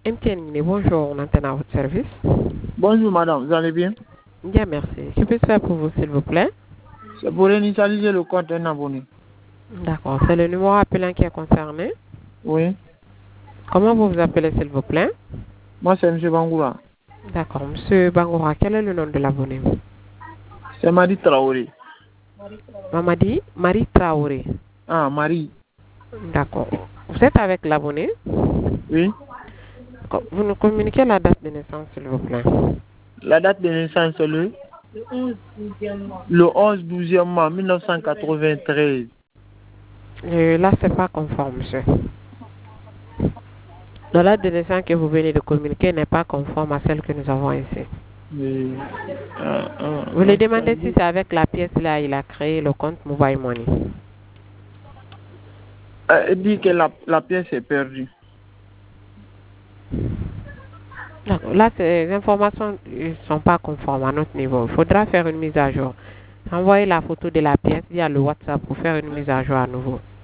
MTN, bonjour, on antenne à votre service. Bonjour madame, vous allez bien? Bien, merci. Que peux-je faire pour vous, s'il vous plaît? C'est pour initialiser le compte d'un abonné. D'accord, c'est le numéro appelant qui est concerné. Oui. Comment vous vous appelez, s'il vous plaît? Moi c'est M. Bangoura. D'accord, monsieur Bangoura, quel est le nom de l'abonné? C'est Marie Traoré. Mamadi Marie Traoré. Ah, Marie. D'accord. Vous êtes avec l'abonné? Oui. Vous nous communiquez la date de naissance, s'il vous plaît. La date de naissance c'est le 11/12 mois 1993. Là, c'est pas conforme, monsieur. La date de naissance que vous venez de communiquer n'est pas conforme à celle que nous avons ici. Oui. Vous lui demandez si c'est avec la pièce là, il a créé le compte Mobile Money. Elle dit que la pièce est perdue. Là, ces informations ne sont pas conformes à notre niveau. Il faudra faire une mise à jour. Envoyez la photo de la pièce via le WhatsApp pour faire une mise à jour à nouveau.